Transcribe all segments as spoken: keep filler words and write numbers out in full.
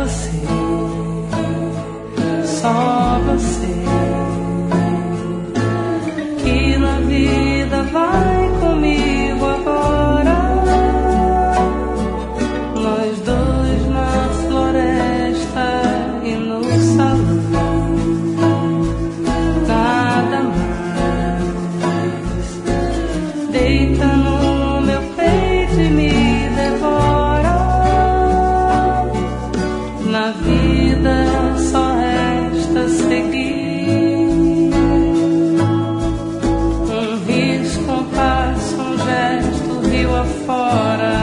você, só você, que na vida vai comigo agora. Nós dois na floresta e no salão, nada mais. Deita no meu peito e me devora. Na vida só resta seguir. Um risco, um passo, um gesto, rio afora.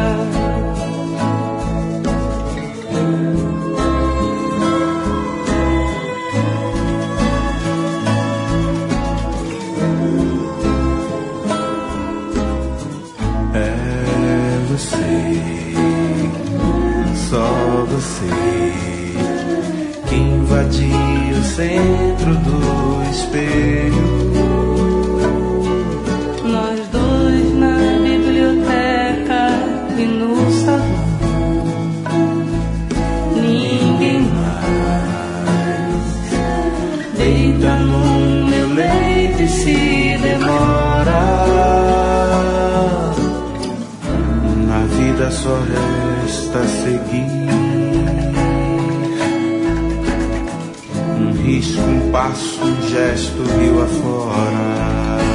É você, só você, que invadia o centro do espelho. Nós dois na biblioteca e no salão, ninguém mais. Deita no meu leito e se demora. Na vida só resta seguir. Um risco, um passo, um gesto, rio afora.